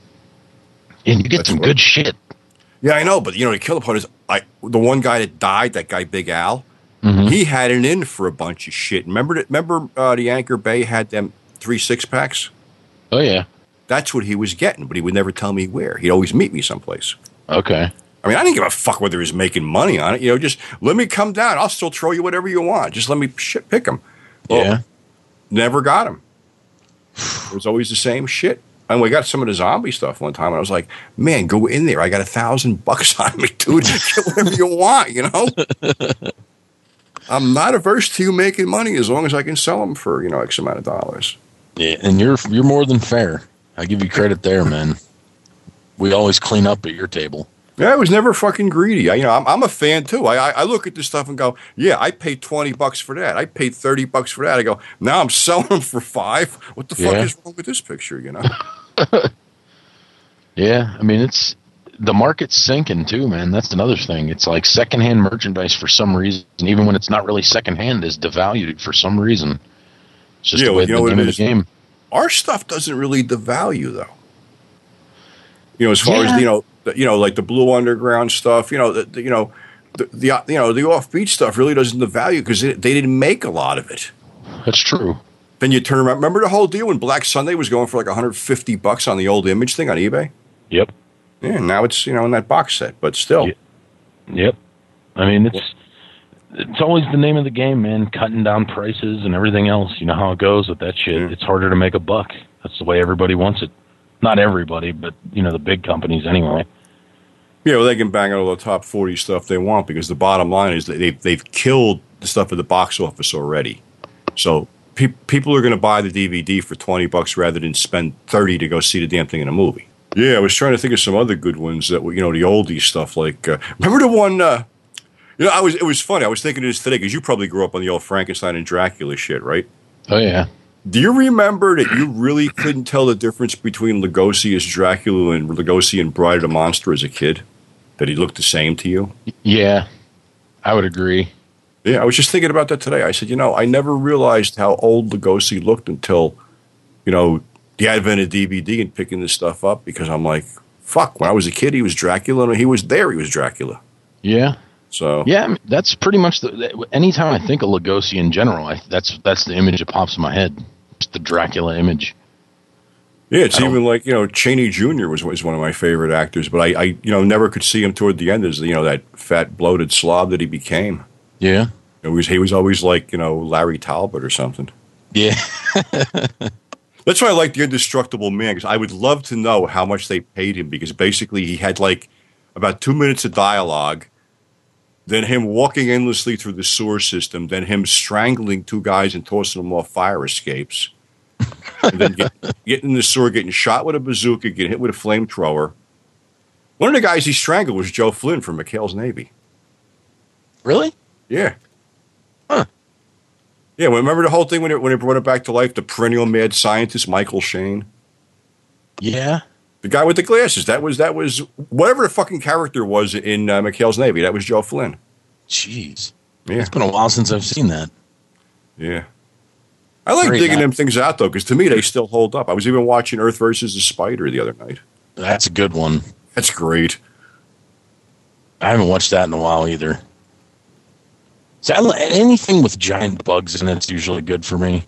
And you get some good shit. Yeah, I know, but the killer part is the one guy that died, that guy Big Al, he had an in for a bunch of shit. Remember the Anchor Bay had them 3 6-packs? Oh, yeah. That's what he was getting, but he would never tell me where. He'd always meet me someplace. Okay. I mean, I didn't give a fuck whether he was making money on it. Just let me come down. I'll still throw you whatever you want. Just let me pick him. Well, yeah. Never got him. It was always the same shit. And we got some of the zombie stuff one time, and I was like, man, go in there. I got $1,000 on me, dude. Get whatever you want, I'm not averse to you making money as long as I can sell them for, X amount of dollars. Yeah, and you're more than fair. I give you credit there, man. We always clean up at your table. Yeah, I was never fucking greedy. I'm a fan too. I look at this stuff and go, yeah, I paid $20 for that. I paid $30 for that. I go, now I'm selling them for $5. What the fuck is wrong with this picture? Yeah, I mean the market's sinking too, man. That's another thing. It's like secondhand merchandise for some reason, even when it's not really secondhand, is devalued for some reason. It's just the way the name of the game. Our stuff doesn't really devalue though. As far as like the Blue Underground stuff, the offbeat stuff really doesn't devalue because they didn't make a lot of it. That's true. Then you turn around. Remember the whole deal when Black Sunday was going for like $150 on the old Image thing on eBay? Yep. Yeah, now it's in that box set, but still. Yep. I mean, it's always the name of the game, man. Cutting down prices and everything else. You know how it goes with that shit. Yeah. It's harder to make a buck. That's the way everybody wants it. Not everybody, but the big companies anyway. Yeah, well, they can bang out all the top 40 stuff they want because the bottom line is that they've killed the stuff at the box office already. So people are going to buy the DVD for $20 rather than spend $30 to go see the damn thing in a movie. Yeah, I was trying to think of some other good ones that were, the oldie stuff. Like, remember the one? It was funny. I was thinking of this today because you probably grew up on the old Frankenstein and Dracula shit, right? Oh yeah. Do you remember that you really couldn't tell the difference between Lugosi as Dracula and Lugosi in Bride of the Monster as a kid? That he looked the same to you? Yeah, I would agree. Yeah, I was just thinking about that today. I said, I never realized how old Lugosi looked until, the advent of DVD and picking this stuff up because I'm like, fuck, when I was a kid, he was Dracula, and he was Dracula. Yeah. So yeah, that's pretty much anytime I think of Lugosi in general, that's the image that pops in my head. It's the Dracula image. Yeah, it's even like, Chaney Jr. was one of my favorite actors, but I never could see him toward the end as, that fat, bloated slob that he became. Yeah. He was always like, Larry Talbot or something. Yeah. That's why I like The Indestructible Man, because I would love to know how much they paid him, because basically he had like about 2 minutes of dialogue, then him walking endlessly through the sewer system, then him strangling 2 guys and tossing them off fire escapes, and then getting in the sewer, getting shot with a bazooka, getting hit with a flamethrower. One of the guys he strangled was Joe Flynn from McHale's Navy. Really? Yeah. Huh. Yeah, well, remember the whole thing when it brought it back to life, the perennial mad scientist, Michael Shane? Yeah. The guy with the glasses. That was whatever the fucking character was in McHale's Navy. That was Joe Flynn. Jeez. Yeah. It's been a while since I've seen that. Yeah. I like digging them things out, though, because to me, they still hold up. I was even watching Earth versus the Spider the other night. That's a good one. That's great. I haven't watched that in a while either. So anything with giant bugs in it's usually good for me.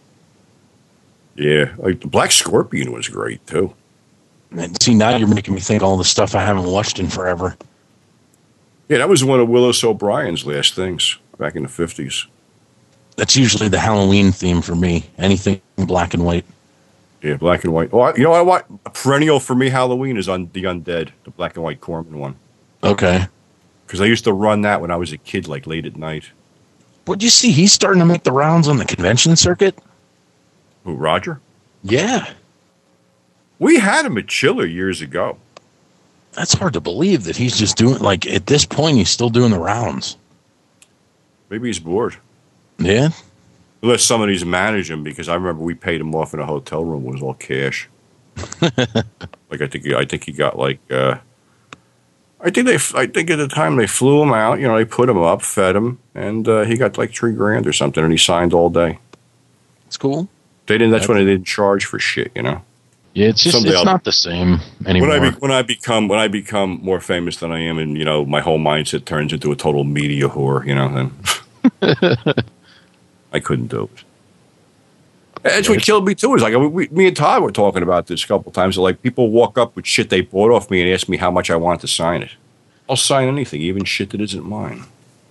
Yeah. Like the Black Scorpion was great, too. And see, now you're making me think all the stuff I haven't watched in forever. Yeah, that was one of Willis O'Brien's last things back in the 50s. That's usually the Halloween theme for me. Anything black and white. Yeah, black and white. Oh, you know what? A perennial for me Halloween is on The Undead, the black and white Corman one. Okay. Because I used to run that when I was a kid, like late at night. What'd you see? He's starting to make the rounds on the convention circuit? Who, Roger? Yeah. We had him at Chiller years ago. That's hard to believe that he's just doing, like, at this point, he's still doing the rounds. Maybe he's bored. Yeah? Unless somebody's managing him, because I remember we paid him off in a hotel room. It was all cash. Like, I think he got, like, I think at the time they flew him out, they put him up, fed him, and he got like $3,000 or something, and he signed all day. It's cool. That's when they didn't charge for shit, Yeah, it's just it's not the same anymore. When I become more famous than I am, and my whole mindset turns into a total media whore, then I couldn't do it. That's what killed me too. Is like me and Todd were talking about this a couple times. So like people walk up with shit they bought off me and ask me how much I want to sign it. I'll sign anything, even shit that isn't mine.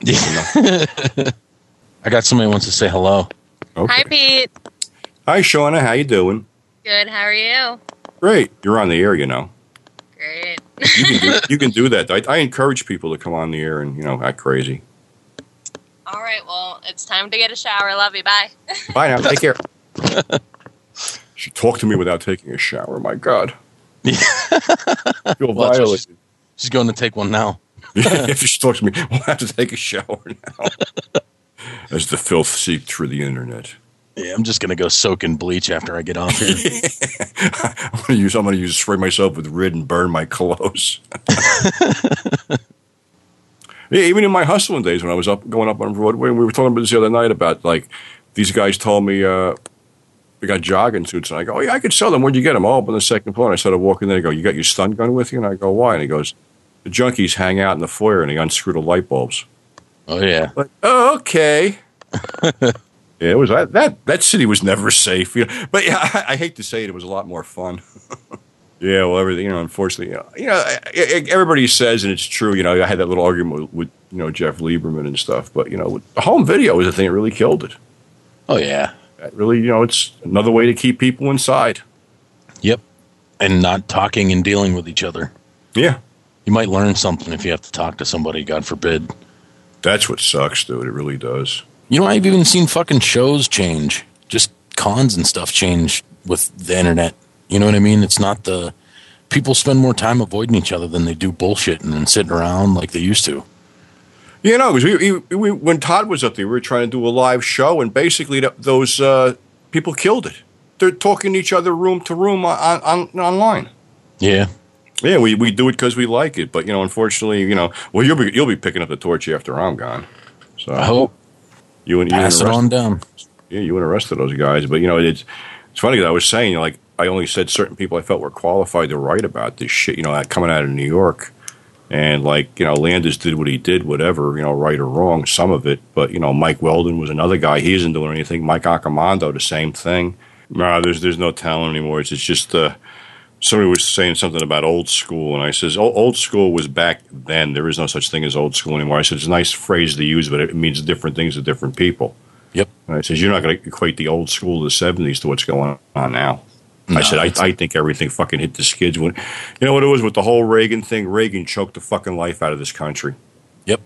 I got somebody who wants to say hello. Okay. Hi, Pete. Hi, Shauna. How you doing? Good. How are you? Great. You're on the air, Great. You can do that. I encourage people to come on the air and act crazy. All right. Well, it's time to get a shower. Love you. Bye. Bye now. Take care. She talked to me without taking a shower. My God. I feel violated. She's going to take one now. If she talks to me, we'll have to take a shower now. As the filth seeped through the internet. Yeah, I'm just going to go soak in bleach after I get off here. I'm going to spray myself with Rid and burn my clothes. Yeah, even in my hustling days when I was going up on Broadway, and we were talking about this the other night about like these guys told me we got jogging suits, and I go, oh yeah, I could sell them. Where'd you get them? Oh, up on the second floor. And I started walking there. I go, you got your stun gun with you? And I go, why? And he goes, the junkies hang out in the foyer, and they unscrew the light bulbs. Oh yeah. Like, oh, okay. Yeah, it was that city was never safe. But yeah, I hate to say it was a lot more fun. Yeah, well, everything, unfortunately, everybody says, and it's true, I had that little argument with Jeff Lieberman and stuff, but, the home video is the thing that really killed it. Oh, yeah. That really, it's another way to keep people inside. Yep. And not talking and dealing with each other. Yeah. You might learn something if you have to talk to somebody, God forbid. That's what sucks, dude. It really does. I've even seen fucking shows change. Just cons and stuff change with the internet. You know what I mean? It's not people spend more time avoiding each other than they do bullshitting and sitting around like they used to. Yeah, no, because we when Todd was up there, we were trying to do a live show, and basically those people killed it. They're talking to each other room to room online. Yeah. Yeah, we do it because we like it, but unfortunately, well, you'll be picking up the torch after I'm gone. So I hope you and pass it on down. Yeah, you and the rest of those guys, but it's funny because I was saying like I only said certain people I felt were qualified to write about this shit, coming out of New York, and like Landis did what he did, whatever, right or wrong, some of it, but Mike Weldon was another guy. He isn't doing anything. Mike Accomando, the same thing. No, there's no talent anymore. It's just somebody was saying something about old school, and I says, old school was back then. There is no such thing as old school anymore. I said, it's a nice phrase to use, but it means different things to different people. Yep. And I says, you're not going to equate the old school of the 70s to what's going on now. No, I said, I think everything fucking hit the skids. When, what it was with the whole Reagan thing? Reagan choked the fucking life out of this country. Yep.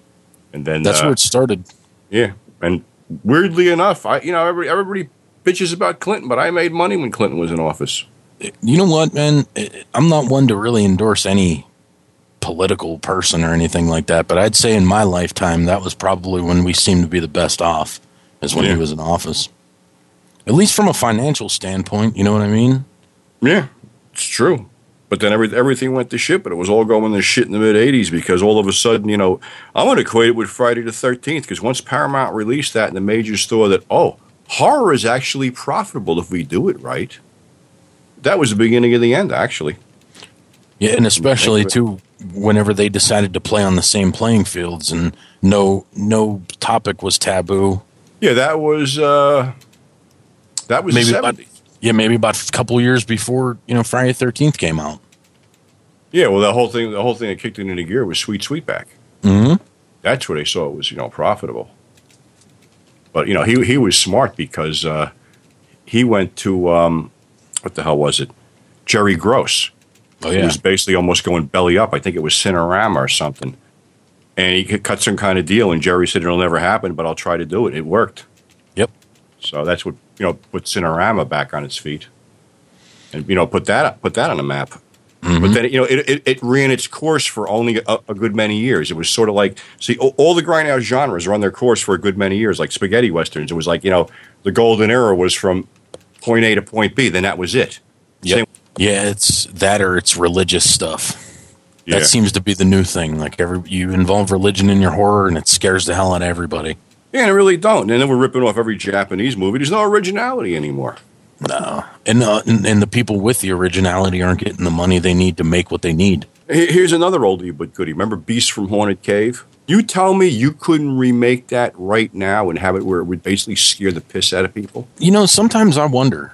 And then That's where it started. Yeah, and weirdly enough, everybody bitches about Clinton, but I made money when Clinton was in office. You know what, man? I'm not one to really endorse any political person or anything like that, but I'd say in my lifetime, that was probably when we seemed to be the best off, is when he was in office. At least from a financial standpoint, you know what I mean? Yeah, it's true. But then everything went to shit, but it was all going to shit in the mid-'80s because all of a sudden, I'm going to equate it with Friday the 13th because once Paramount released that and the majors thought that, horror is actually profitable if we do it right. That was the beginning of the end, actually. Yeah, and especially, too, whenever they decided to play on the same playing fields and no topic was taboo. Yeah, that was maybe the 70s. Maybe about a couple years before, Friday the 13th came out. Yeah, well, the whole thing that kicked it into gear was Sweet Sweetback. Mm-hmm. That's where they saw it was, profitable. But, he was smart because he went to, what the hell was it? Jerry Gross. Oh, yeah. He was basically almost going belly up. I think it was Cinerama or something. And he could cut some kind of deal, and Jerry said it'll never happen, but I'll try to do it. It worked. Yep. So that's what, put Cinerama back on its feet. And, put that on the map. Mm-hmm. But then, it ran its course for only a good many years. It was sort of like, see, all the grindhouse genres run their course for a good many years, like spaghetti westerns. It was like, the golden era was from point A to point B. Then that was it. Yep. Yeah, it's that or it's religious stuff. Yeah. That seems to be the new thing. Like you involve religion in your horror and it scares the hell out of everybody. Yeah, and it really don't. And then we're ripping off every Japanese movie. There's no originality anymore. No. And the people with the originality aren't getting the money they need to make what they need. Here's another oldie but goodie. Remember Beast from Haunted Cave? You tell me you couldn't remake that right now and have it where it would basically scare the piss out of people? Sometimes I wonder.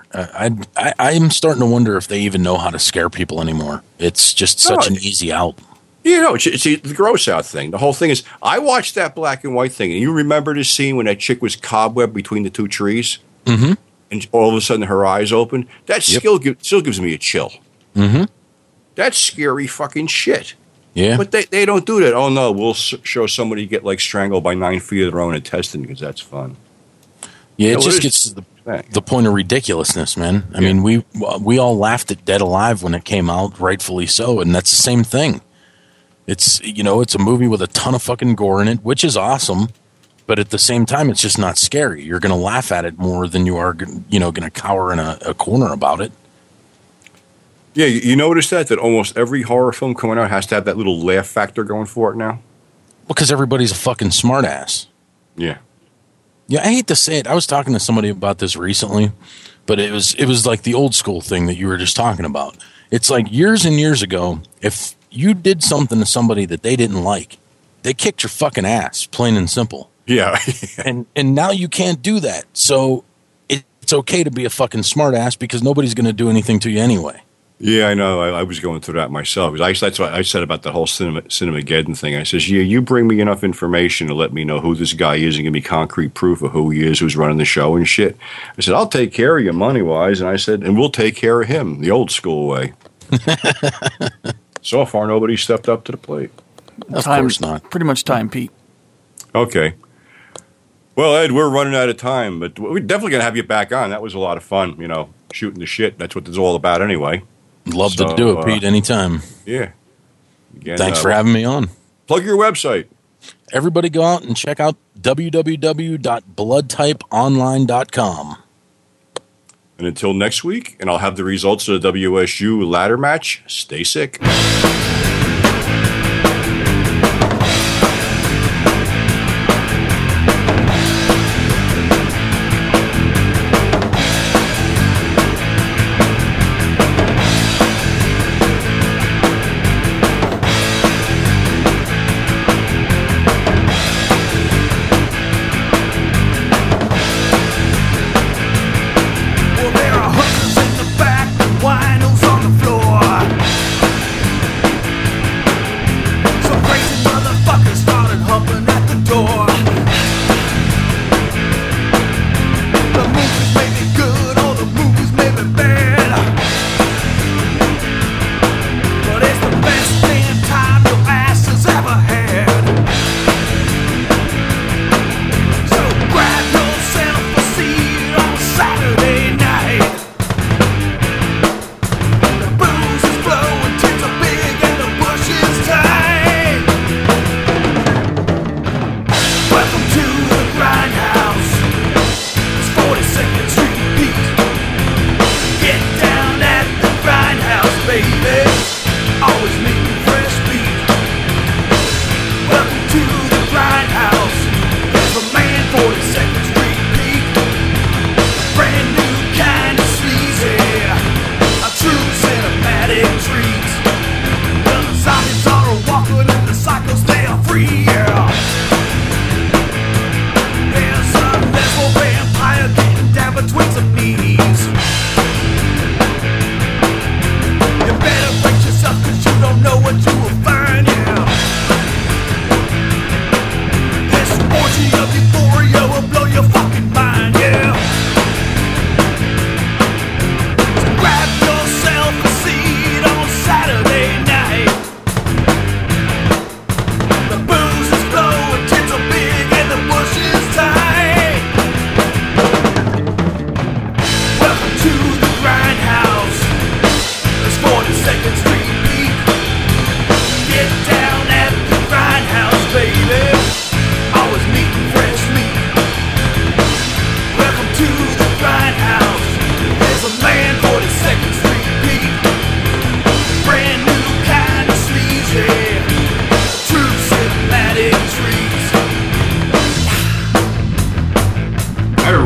I'm starting to wonder if they even know how to scare people anymore. It's just such an easy out. It's the gross out thing. The whole thing is, I watched that black and white thing, and you remember the scene when that chick was cobwebbed between the two trees? Mm-hmm. And all of a sudden her eyes open? That still gives me a chill. Mm-hmm. That's scary fucking shit. Yeah. But they don't do that. Oh, no, we'll show somebody get, strangled by 9 feet of their own intestine because that's fun. Yeah, it just gets to the point of ridiculousness, man. I mean, we all laughed at Dead Alive when it came out, rightfully so, and that's the same thing. It's, it's a movie with a ton of fucking gore in it, which is awesome, but at the same time, it's just not scary. You're going to laugh at it more than you are, going to cower in a corner about it. Yeah, you notice that almost every horror film coming out has to have that little laugh factor going for it now? Because everybody's a fucking smartass. Yeah. Yeah, I hate to say it. I was talking to somebody about this recently, but it was like the old school thing that you were just talking about. It's like years and years ago, if you did something to somebody that they didn't like, they kicked your fucking ass, plain and simple. Yeah. and now you can't do that. So it's okay to be a fucking smartass because nobody's going to do anything to you anyway. Yeah, I know. I was going through that myself. That's what I said about the whole Cinemageddon thing. I says, yeah, you bring me enough information to let me know who this guy is and give me concrete proof of who he is, who's running the show and shit. I said, I'll take care of you money-wise. And I said, and we'll take care of him the old school way. So far, nobody stepped up to the plate. Of course not. Pretty much time, Pete. Okay. Well, Ed, we're running out of time, but we're definitely going to have you back on. That was a lot of fun, shooting the shit. That's what it's all about anyway. Love to do it, Pete, anytime. Yeah. Again, thanks for having me on. Plug your website. Everybody go out and check out www.bloodtypeonline.com. And until next week, and I'll have the results of the WSU ladder match, stay sick. Well, there are hookers in the back, winos on the floor.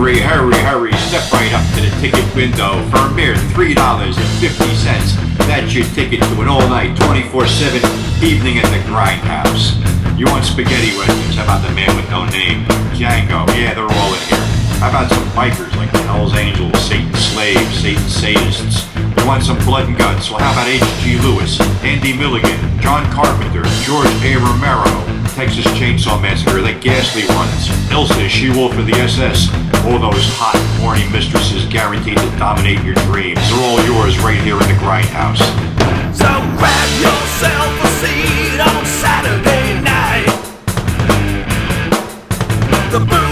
Hurry, hurry, hurry, step right up to the ticket window for a mere $3.50. That's your ticket to an all-night, 24/7 evening at the Grindhouse. You want spaghetti westerns? How about the man with no name? Django, yeah, they're all in here. How about some bikers like the Hells Angels, Satan Slaves, Satan Sadists? You want some blood and guts? Well, how about H.G. Lewis, Andy Milligan, John Carpenter, George A. Romero, Texas Chainsaw Massacre, the ghastly ones, Ilsa, She-Wolf of the SS, all those hot, horny mistresses guaranteed to dominate your dreams. They're all yours right here in the Grindhouse. So grab yourself a seat on Saturday night. The